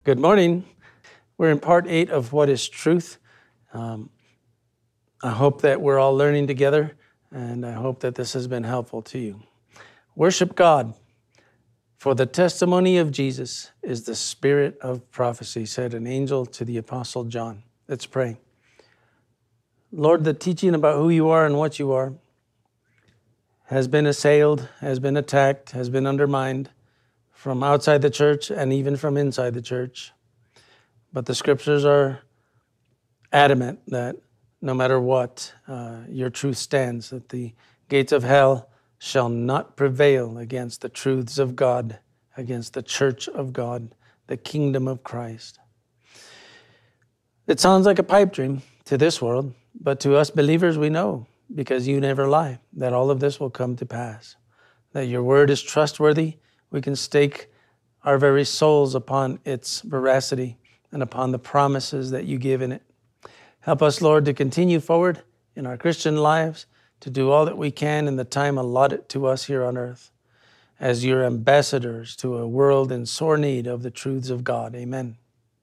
Good morning. We're in part 8 of What is Truth. I hope that we're all learning together, and I hope that this has been helpful to you. Worship God, for the testimony of Jesus is the spirit of prophecy, said an angel to the Apostle John. Let's pray. Lord, the teaching about who you are and what you are has been assailed, has been attacked, has been undermined from outside the church and even from inside the church. But the scriptures are adamant that no matter what, your truth stands, that the gates of hell shall not prevail against the truths of God, against the church of God, the kingdom of Christ. It sounds like a pipe dream to this world, but to us believers we know, because you never lie, that all of this will come to pass, that your word is trustworthy. We can stake our very souls upon its veracity and upon the promises that you give in it. Help us, Lord, to continue forward in our Christian lives, to do all that we can in the time allotted to us here on earth, as your ambassadors to a world in sore need of the truths of God. Amen.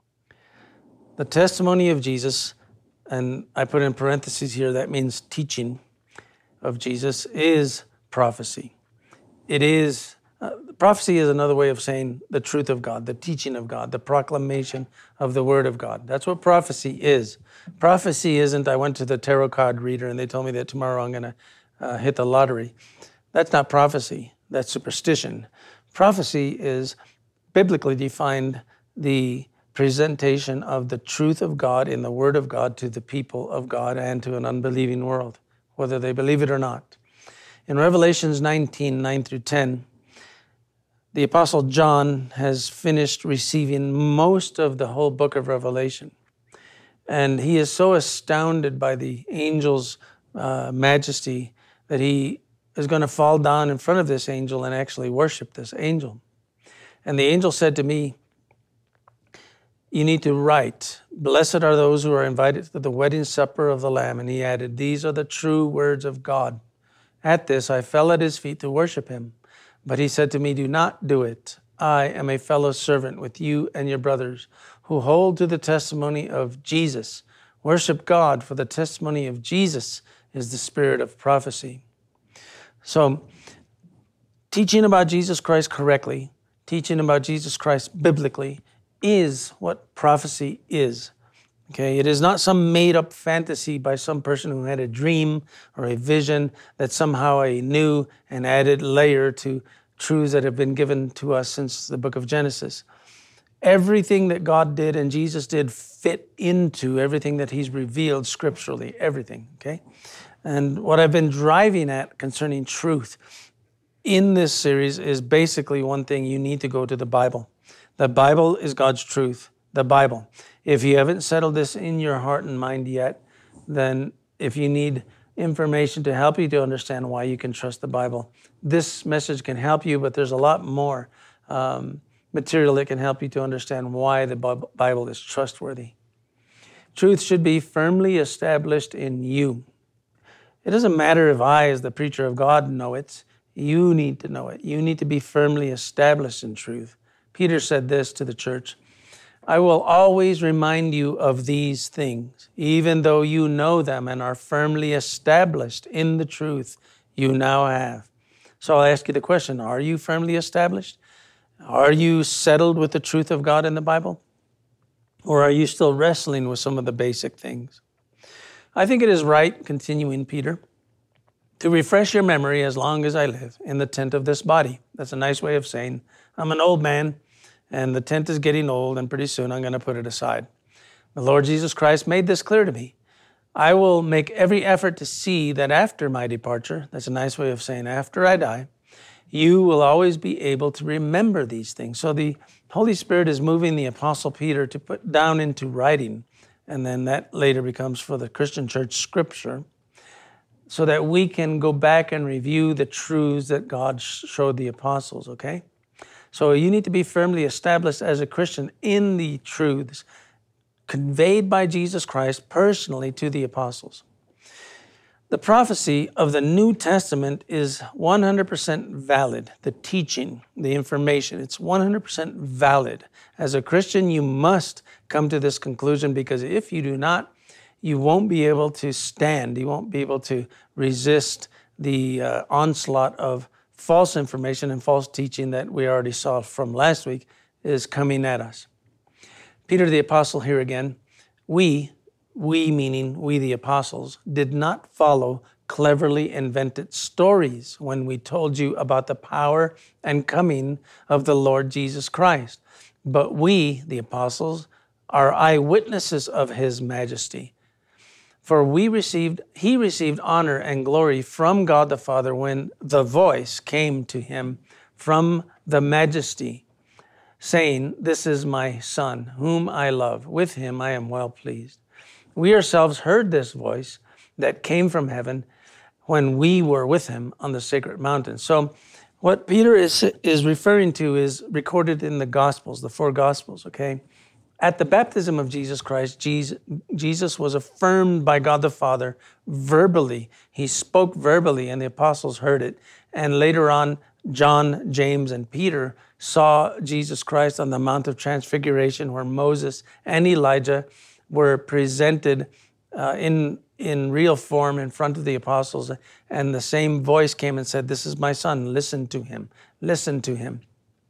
The testimony of Jesus, and I put in parentheses here, that means teaching of Jesus, is prophecy. It is prophecy is another way of saying the truth of God, the teaching of God, the proclamation of the word of God. That's what prophecy is. Prophecy isn't, I went to the tarot card reader and they told me that tomorrow I'm going to hit the lottery. That's not prophecy. That's superstition. Prophecy is biblically defined the presentation of the truth of God in the word of God to the people of God and to an unbelieving world, whether they believe it or not. In Revelations 19, 9 through 10, the Apostle John has finished receiving most of the whole book of Revelation. And he is so astounded by the angel's majesty that he is going to fall down in front of this angel and actually worship this angel. And the angel said to me, you need to write, blessed are those who are invited to the wedding supper of the Lamb. And he added, these are the true words of God. At this, I fell at his feet to worship him. But he said to me, do not do it. I am a fellow servant with you and your brothers who hold to the testimony of Jesus. Worship God, for the testimony of Jesus is the spirit of prophecy. So, teaching about Jesus Christ correctly, teaching about Jesus Christ biblically, is what prophecy is. Okay, it is not some made-up fantasy by some person who had a dream or a vision that somehow a new and added layer to truths that have been given to us since the book of Genesis. Everything that God did and Jesus did fit into everything that he's revealed scripturally, everything, okay? And what I've been driving at concerning truth in this series is basically one thing: you need to go to the Bible. The Bible is God's truth, the Bible. If you haven't settled this in your heart and mind yet, then if you need information to help you to understand why you can trust the Bible, this message can help you, but there's a lot more material that can help you to understand why the Bible is trustworthy. Truth should be firmly established in you. It doesn't matter if I, as the preacher of God, know it. You need to know it. You need to be firmly established in truth. Peter said this to the church: I will always remind you of these things, even though you know them and are firmly established in the truth you now have. So I'll ask you the question, are you firmly established? Are you settled with the truth of God in the Bible? Or are you still wrestling with some of the basic things? I think it is right, continuing Peter, to refresh your memory as long as I live in the tent of this body. That's a nice way of saying I'm an old man, and the tent is getting old, and pretty soon I'm going to put it aside. The Lord Jesus Christ made this clear to me. I will make every effort to see that after my departure, that's a nice way of saying after I die, you will always be able to remember these things. So the Holy Spirit is moving the Apostle Peter to put down into writing, and then that later becomes for the Christian church scripture, so that we can go back and review the truths that God showed the apostles, okay? So you need to be firmly established as a Christian in the truths conveyed by Jesus Christ personally to the apostles. The prophecy of the New Testament is 100% valid. The teaching, the information, it's 100% valid. As a Christian, you must come to this conclusion, because if you do not, you won't be able to stand. You won't be able to resist the onslaught of false information and false teaching that we already saw from last week is coming at us. Peter the Apostle here again, we meaning we the apostles, did not follow cleverly invented stories when we told you about the power and coming of the Lord Jesus Christ. But we, the apostles, are eyewitnesses of his majesty. For he received honor and glory from God the Father when the voice came to him from the majesty, saying, "This is my Son, whom I love. With him I am well pleased." We ourselves heard this voice that came from heaven when we were with him on the sacred mountain. So what Peter is referring to is recorded in the Gospels, the 4 Gospels, okay? At the baptism of Jesus Christ, Jesus was affirmed by God the Father verbally. He spoke verbally, and the apostles heard it. And later on, John, James, and Peter saw Jesus Christ on the Mount of Transfiguration, where Moses and Elijah were presented in real form in front of the apostles, and the same voice came and said, "This is my Son, listen to him, listen to him."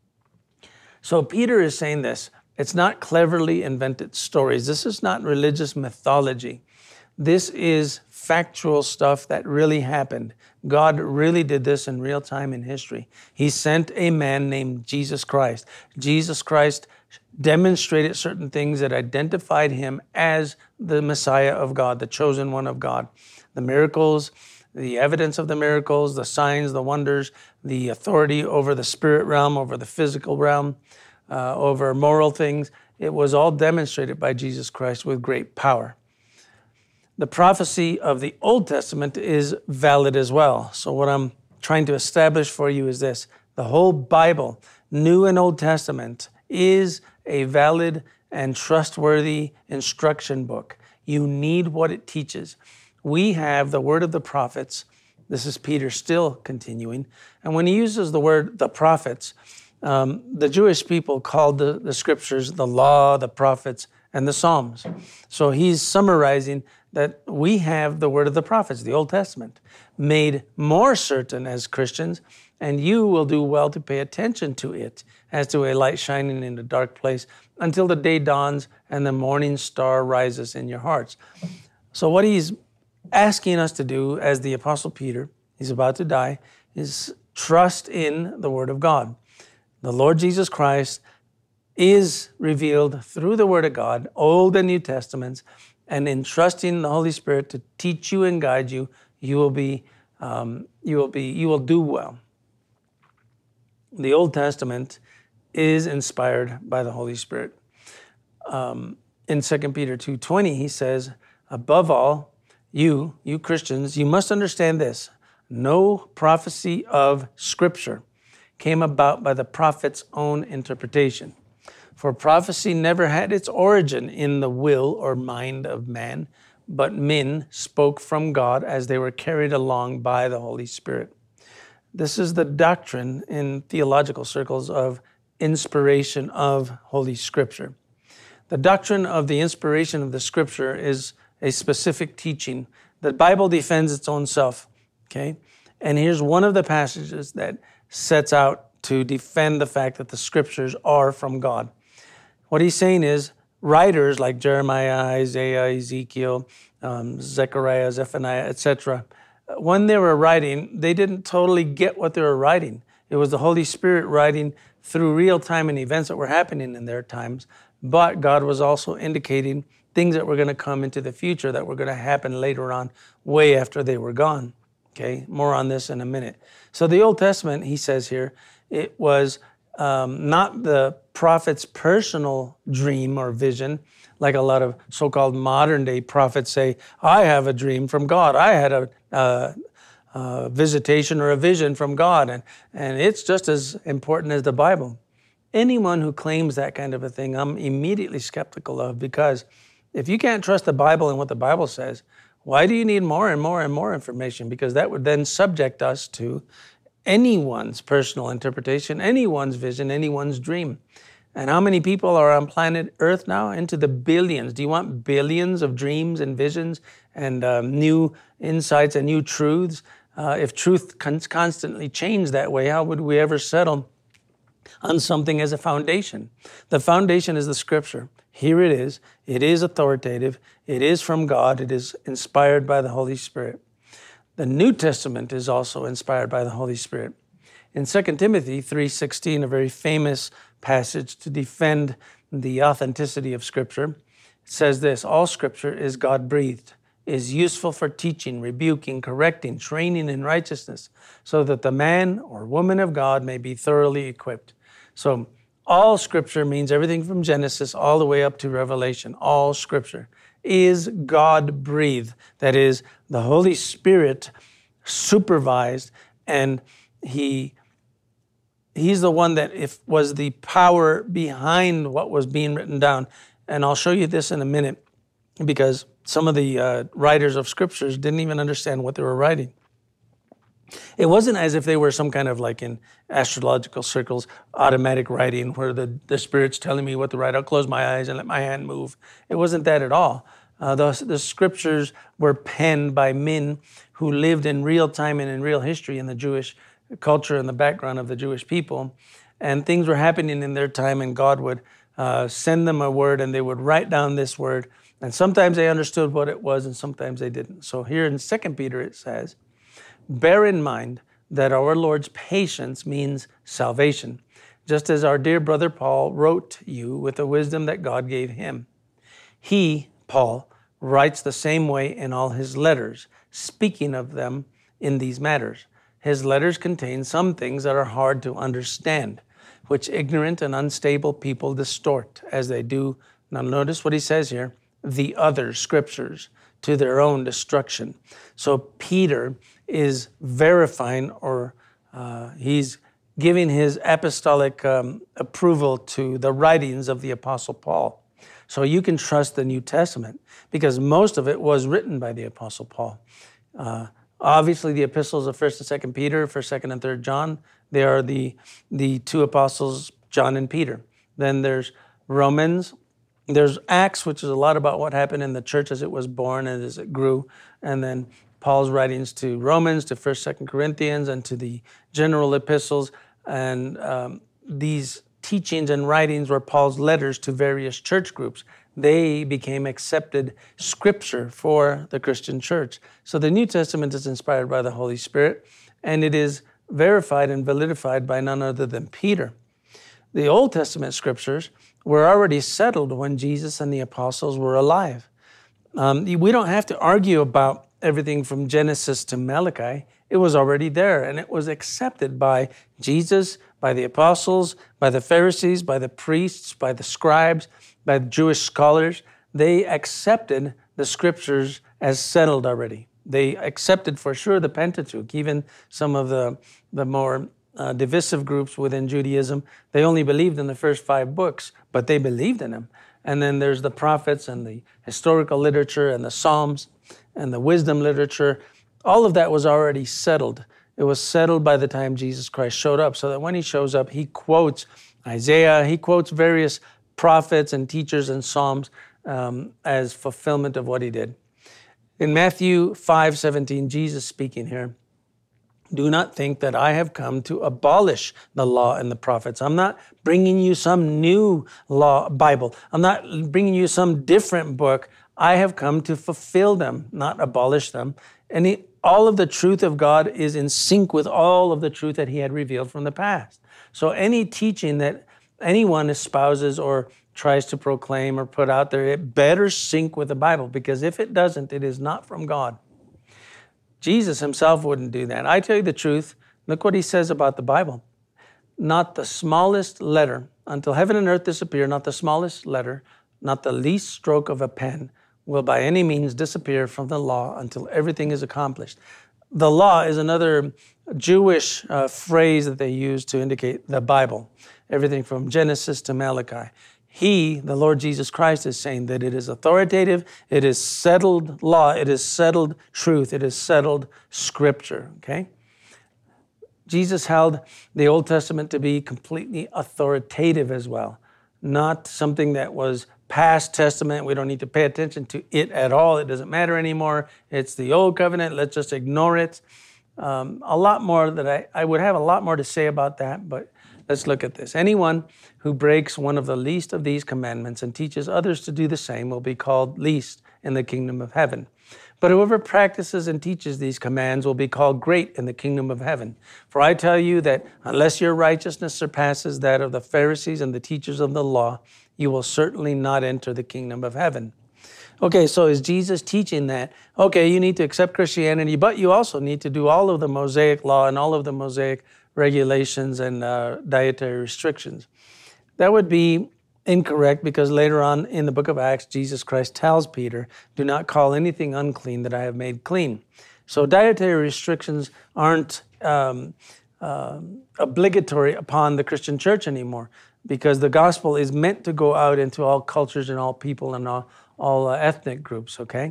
So Peter is saying this. It's not cleverly invented stories. This is not religious mythology. This is factual stuff that really happened. God really did this in real time in history. He sent a man named Jesus Christ. Jesus Christ demonstrated certain things that identified him as the Messiah of God, the chosen one of God. The miracles, the evidence of the miracles, the signs, the wonders, the authority over the spirit realm, over the physical realm, over moral things. It was all demonstrated by Jesus Christ with great power. The prophecy of the Old Testament is valid as well. So what I'm trying to establish for you is this. The whole Bible, New and Old Testament, is a valid and trustworthy instruction book. You need what it teaches. We have the word of the prophets. This is Peter still continuing. And when he uses the word the prophets, the Jewish people called the scriptures the law, the prophets, and the Psalms. So he's summarizing that we have the word of the prophets, the Old Testament, made more certain as Christians, and you will do well to pay attention to it as to a light shining in a dark place until the day dawns and the morning star rises in your hearts. So what he's asking us to do, as the Apostle Peter, he's about to die, is trust in the Word of God. The Lord Jesus Christ is revealed through the Word of God, Old and New Testaments, and in trusting the Holy Spirit to teach you and guide you, you will do well. The Old Testament is inspired by the Holy Spirit. In 2 Peter 2:20, he says, above all, you Christians, you must understand this. No prophecy of Scripture came about by the prophet's own interpretation. For prophecy never had its origin in the will or mind of man, but men spoke from God as they were carried along by the Holy Spirit. This is the doctrine in theological circles of inspiration of Holy Scripture. The doctrine of the inspiration of the Scripture is a specific teaching. The Bible defends its own self, okay? And here's one of the passages that sets out to defend the fact that the Scriptures are from God. What he's saying is, writers like Jeremiah, Isaiah, Ezekiel, Zechariah, Zephaniah, etc., when they were writing, they didn't totally get what they were writing. It was the Holy Spirit writing through real time and events that were happening in their times, but God was also indicating things that were going to come into the future that were going to happen later on, way after they were gone. Okay, more on this in a minute. So the Old Testament, he says here, it was not the prophet's personal dream or vision, like a lot of so-called modern day prophets say, I have a dream from God. I had a visitation or a vision from God, and it's just as important as the Bible. Anyone who claims that kind of a thing, I'm immediately skeptical of, because if you can't trust the Bible and what the Bible says, Why do you need more and more and more information? Because that would then subject us to anyone's personal interpretation, anyone's vision, anyone's dream. And how many people are on planet Earth now? Into the billions. Do you want billions of dreams and visions and new insights and new truths? If truth constantly changed that way, how would we ever settle on something as a foundation? The foundation is the Scripture. Here it is. It is authoritative. It is from God. It is inspired by the Holy Spirit. The New Testament is also inspired by the Holy Spirit. In 2 Timothy 3:16, a very famous passage to defend the authenticity of Scripture, it says this: all Scripture is God-breathed, is useful for teaching, rebuking, correcting, training in righteousness, so that the man or woman of God may be thoroughly equipped. So all Scripture means everything from Genesis all the way up to Revelation. All Scripture is God-breathed. That is, the Holy Spirit supervised, and He's the one that was the power behind what was being written down. And I'll show you this in a minute, because some of the writers of Scriptures didn't even understand what they were writing. It wasn't as if they were some kind of, like in astrological circles, automatic writing where the Spirit's telling me what to write. I'll close my eyes and let my hand move. It wasn't that at all. The Scriptures were penned by men who lived in real time and in real history in the Jewish culture and the background of the Jewish people. And things were happening in their time, and God would send them a word, and they would write down this word. And sometimes they understood what it was, and sometimes they didn't. So here in 2 Peter it says, bear in mind that our Lord's patience means salvation, just as our dear brother Paul wrote you with the wisdom that God gave him. He, Paul, writes the same way in all his letters, speaking of them in these matters. His letters contain some things that are hard to understand, which ignorant and unstable people distort as they do. Now notice what he says here, the other Scriptures, to their own destruction. So Peter is verifying, or he's giving his apostolic approval to the writings of the Apostle Paul. So you can trust the New Testament because most of it was written by the Apostle Paul. Obviously, the epistles of 1st and 2nd Peter, 1st, 2nd, and 3rd John, they are the two apostles, John and Peter. Then there's Romans. There's Acts, which is a lot about what happened in the church as it was born and as it grew. And then Paul's writings to Romans, to 1st, 2nd Corinthians, and to the general epistles. And these teachings and writings were Paul's letters to various church groups. They became accepted Scripture for the Christian church. So the New Testament is inspired by the Holy Spirit, and it is verified and validified by none other than Peter. The Old Testament Scriptures were already settled when Jesus and the apostles were alive. We don't have to argue about everything from Genesis to Malachi. It was already there, and it was accepted by Jesus, by the apostles, by the Pharisees, by the priests, by the scribes, by the Jewish scholars. They accepted the Scriptures as settled already. They accepted for sure the Pentateuch. Even some of the more divisive groups within Judaism, they only believed in the first 5 books, but they believed in them. And then there's the prophets and the historical literature and the Psalms and the wisdom literature. All of that was already settled. It was settled by the time Jesus Christ showed up, so that when he shows up, he quotes Isaiah, he quotes various prophets and teachers and Psalms as fulfillment of what he did. In Matthew 5:17, Jesus speaking here, do not think that I have come to abolish the law and the prophets. I'm not bringing you some new law, Bible. I'm not bringing you some different book. I have come to fulfill them, not abolish them. And all of the truth of God is in sync with all of the truth that he had revealed from the past. So any teaching that anyone espouses or tries to proclaim or put out there, it better sync with the Bible, because if it doesn't, it is not from God. Jesus himself wouldn't do that. I tell you the truth, look what he says about the Bible. Not the smallest letter, until heaven and earth disappear, not the smallest letter, not the least stroke of a pen will by any means disappear from the law until everything is accomplished. The law is another Jewish phrase that they use to indicate the Bible, everything from Genesis to Malachi. He, the Lord Jesus Christ, is saying that it is authoritative, it is settled law, it is settled truth, it is settled Scripture, okay? Jesus held the Old Testament to be completely authoritative as well, not something that was past testament. We don't need to pay attention to it at all. It doesn't matter anymore. It's the Old Covenant. Let's just ignore it. A lot more that I would have a lot more to say about that, but let's look at this. Anyone who breaks one of the least of these commandments and teaches others to do the same will be called least in the kingdom of heaven. But whoever practices and teaches these commands will be called great in the kingdom of heaven. For I tell you that unless your righteousness surpasses that of the Pharisees and the teachers of the law, you will certainly not enter the kingdom of heaven. Okay, so is Jesus teaching that, okay, you need to accept Christianity, but you also need to do all of the Mosaic law and all of the Mosaic regulations and dietary restrictions? That would be incorrect, because later on in the book of Acts, Jesus Christ tells Peter, do not call anything unclean that I have made clean. So dietary restrictions aren't obligatory upon the Christian church anymore, because the gospel is meant to go out into all cultures and all people and all ethnic groups, okay?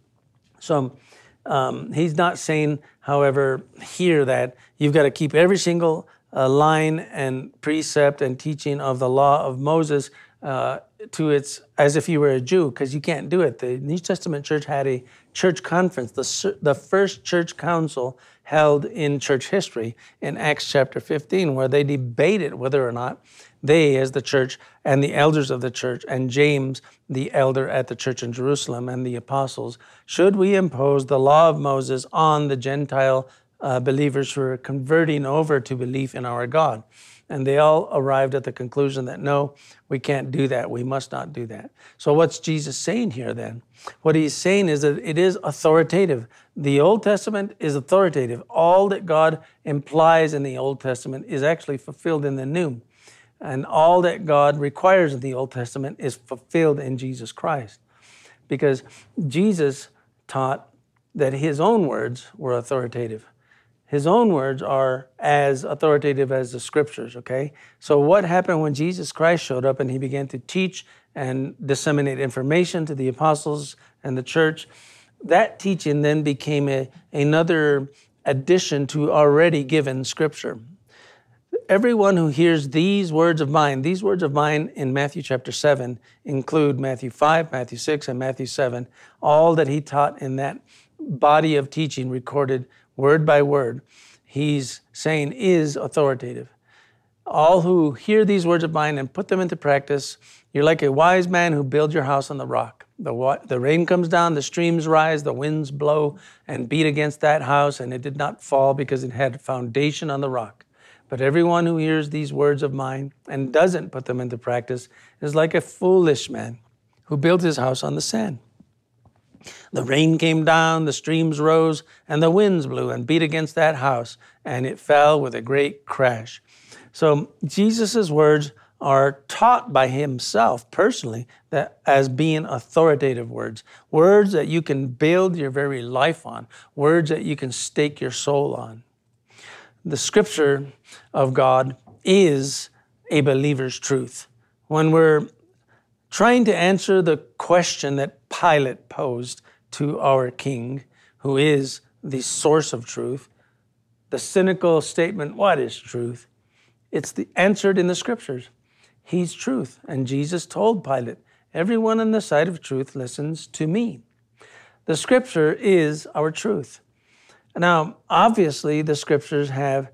So he's not saying, however, here that you've got to keep every single line and precept and teaching of the law of Moses to its, as if you were a Jew, because you can't do it. The New Testament church had a church conference, the first church council held in church history in Acts chapter 15, where they debated whether or not they, as the church and the elders of the church, and James, the elder at the church in Jerusalem, and the apostles, should we impose the law of Moses on the Gentile believers who are converting over to belief in our God? And they all arrived at the conclusion that no, we can't do that. We must not do that. So what's Jesus saying here then? What he's saying is that it is authoritative. The Old Testament is authoritative. All that God implies in the Old Testament is actually fulfilled in the New. And all that God requires in the Old Testament is fulfilled in Jesus Christ. Because Jesus taught that his own words were authoritative. His own words are as authoritative as the Scriptures, okay? So what happened when Jesus Christ showed up and he began to teach and disseminate information to the apostles and the church? That teaching then became another addition to already given Scripture. Everyone who hears these words of mine in Matthew chapter 7 include Matthew 5, Matthew 6, and Matthew 7, all that he taught in that body of teaching recorded word by word, he's saying is authoritative. All who hear these words of mine and put them into practice, you're like a wise man who builds your house on the rock. The rain comes down, the streams rise, the winds blow and beat against that house, and it did not fall because it had foundation on the rock. But everyone who hears these words of mine and doesn't put them into practice is like a foolish man who built his house on the sand. The rain came down, the streams rose, and the winds blew and beat against that house, and it fell with a great crash. So Jesus' words are taught by himself personally that as being authoritative words, words that you can build your very life on, words that you can stake your soul on. The Scripture of God is a believer's truth. When we're trying to answer the question that Pilate posed to our king, who is the source of truth, the cynical statement, what is truth? It's answered in the Scriptures. He's truth. And Jesus told Pilate, everyone in the sight of truth listens to me. The Scripture is our truth. Now, obviously, the Scriptures have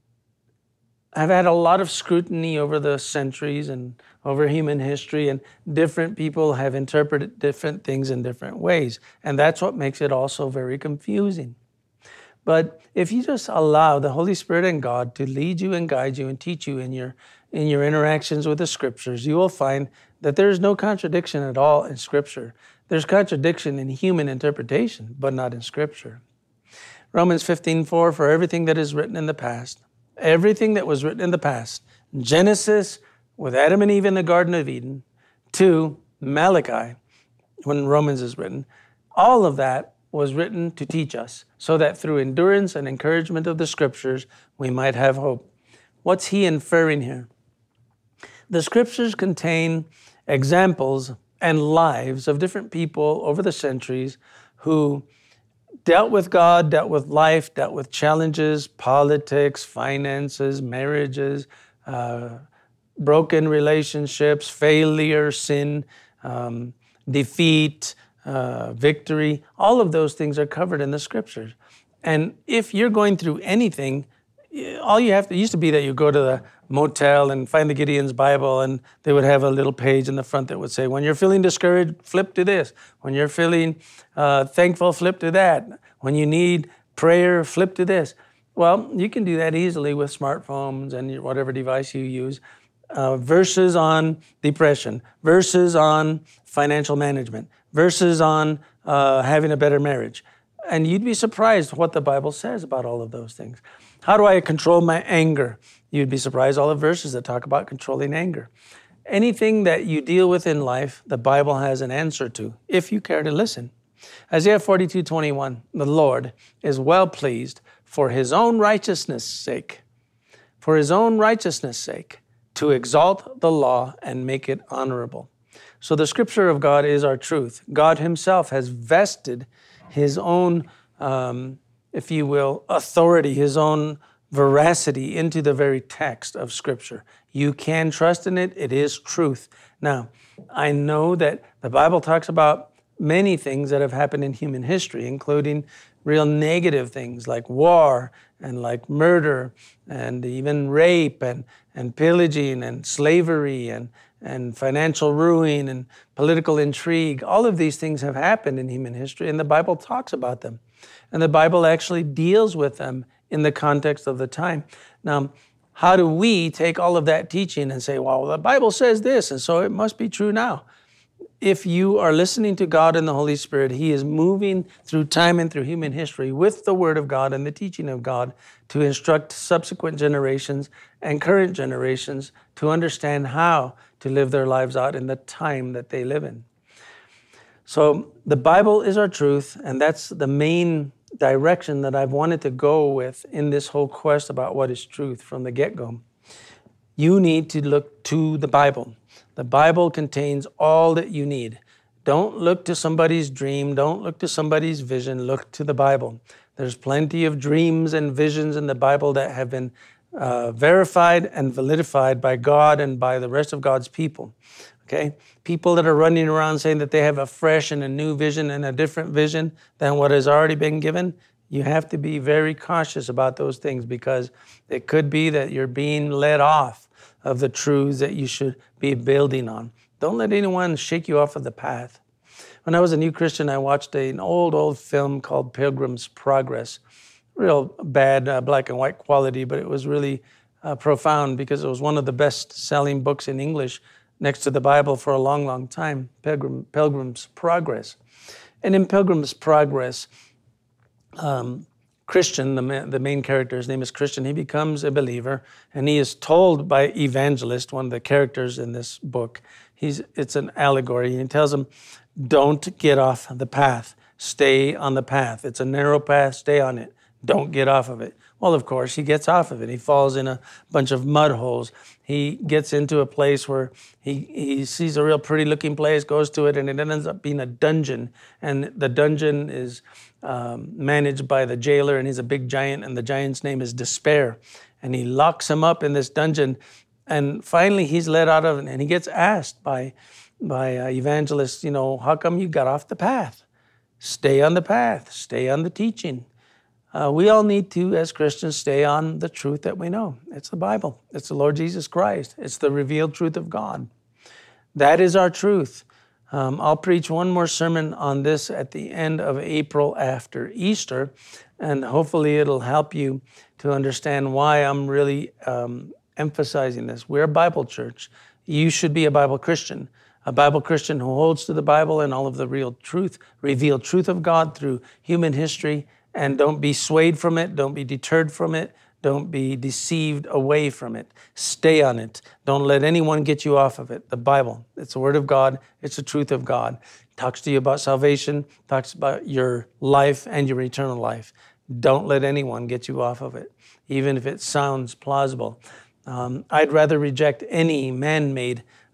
had a lot of scrutiny over the centuries and over human history, and different people have interpreted different things in different ways. And that's what makes it also very confusing. But if you just allow the Holy Spirit and God to lead you and guide you and teach you in your interactions with the Scriptures, you will find that there's no contradiction at all in Scripture. There's contradiction in human interpretation, but not in Scripture. Romans 15:4, for everything that is written in the past, everything that was written in the past, Genesis with Adam and Eve in the Garden of Eden, to Malachi, when Romans is written, all of that was written to teach us, so that through endurance and encouragement of the Scriptures, we might have hope. What's he inferring here? The Scriptures contain examples and lives of different people over the centuries who dealt with God, dealt with life, dealt with challenges, politics, finances, marriages, broken relationships, failure, sin, defeat, victory. All of those things are covered in the scriptures. And if you're going through anything, all you have to, it used to be that you go to the motel and find the Gideon's Bible, and they would have a little page in the front that would say, when you're feeling discouraged, flip to this. When you're feeling thankful, flip to that. When you need prayer, flip to this. Well, you can do that easily with smartphones and whatever device you use. Verses on depression, verses on financial management, verses on having a better marriage. And you'd be surprised what the Bible says about all of those things. How do I control my anger? You'd be surprised all the verses that talk about controlling anger. Anything that you deal with in life, the Bible has an answer to, if you care to listen. Isaiah 42:21, the Lord is well pleased for his own righteousness' sake, for his own righteousness' sake, to exalt the law and make it honorable. So the scripture of God is our truth. God himself has vested his own, if you will, authority, his own veracity into the very text of scripture. You can trust in it. It is truth. Now, I know that the Bible talks about many things that have happened in human history, including real negative things like war and like murder and even rape and pillaging and slavery and financial ruin and political intrigue. All of these things have happened in human history, and the Bible talks about them. And the Bible actually deals with them in the context of the time. Now, how do we take all of that teaching and say, well, the Bible says this, and so it must be true now? If you are listening to God and the Holy Spirit, he is moving through time and through human history with the Word of God and the teaching of God to instruct subsequent generations and current generations to understand how to live their lives out in the time that they live in. So the Bible is our truth, and that's the main direction that I've wanted to go with in this whole quest about what is truth from the get-go. You need to look to the Bible. The Bible contains all that you need. Don't look to somebody's dream. Don't look to somebody's vision. Look to the Bible. There's plenty of dreams and visions in the Bible that have been verified and validified by God and by the rest of God's people. Okay? People that are running around saying that they have a fresh and a new vision and a different vision than what has already been given, you have to be very cautious about those things, because it could be that you're being led off of the truths that you should be building on. Don't let anyone shake you off of the path. When I was a new Christian, I watched an old film called Pilgrim's Progress. Real bad black and white quality, but it was really profound, because it was one of the best-selling books in English next to the Bible for a long, long time, Pilgrim's Progress. And in Pilgrim's Progress, Christian, the main character, his name is Christian, he becomes a believer, and he is told by Evangelist, one of the characters in this book, it's an allegory, and he tells him, don't get off the path, stay on the path. It's a narrow path, stay on it. Don't get off of it. Well, of course, he gets off of it. He falls in a bunch of mud holes. He gets into a place where he sees a real pretty looking place, goes to it, and it ends up being a dungeon. And the dungeon is managed by the jailer, and he's a big giant, and the giant's name is Despair. And he locks him up in this dungeon, and finally he's let out of it, and he gets asked by Evangelist, how come you got off the path? Stay on the path. Stay on the teaching. We all need to, as Christians, stay on the truth that we know. It's the Bible. It's the Lord Jesus Christ. It's the revealed truth of God. That is our truth. I'll preach one more sermon on this at the end of April after Easter, and hopefully it'll help you to understand why I'm really emphasizing this. We're a Bible church. You should be a Bible Christian. A Bible Christian who holds to the Bible and all of the real truth, revealed truth of God through human history. And don't be swayed from it. Don't be deterred from it. Don't be deceived away from it. Stay on it. Don't let anyone get you off of it. The Bible, it's the Word of God. It's the truth of God. It talks to you about salvation, talks about your life and your eternal life. Don't let anyone get you off of it, even if it sounds plausible. I'd rather reject any man-made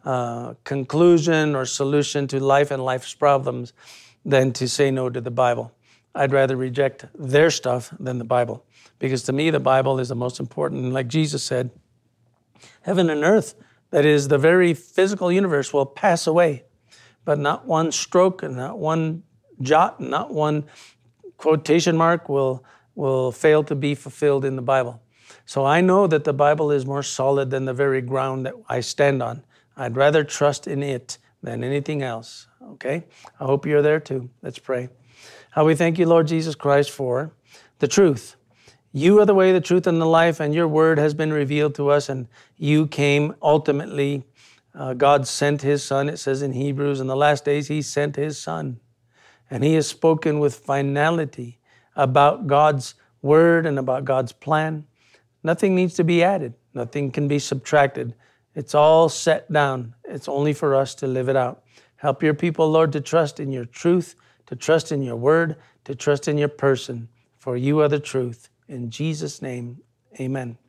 conclusion or solution to life and life's problems than to say no to the Bible. I'd rather reject their stuff than the Bible, because to me, the Bible is the most important. And like Jesus said, heaven and earth, that is the very physical universe, will pass away, but not one stroke and not one jot, not one quotation mark will fail to be fulfilled in the Bible. So I know that the Bible is more solid than the very ground that I stand on. I'd rather trust in it than anything else, okay? I hope you're there too. Let's pray. How we thank you, Lord Jesus Christ, for the truth. You are the way, the truth, and the life, and your word has been revealed to us, and you came ultimately. God sent his son, it says in Hebrews, in the last days he sent his son. And he has spoken with finality about God's word and about God's plan. Nothing needs to be added. Nothing can be subtracted. It's all set down. It's only for us to live it out. Help your people, Lord, to trust in your truth, to trust in your word, to trust in your person, for you are the truth. In Jesus' name, amen.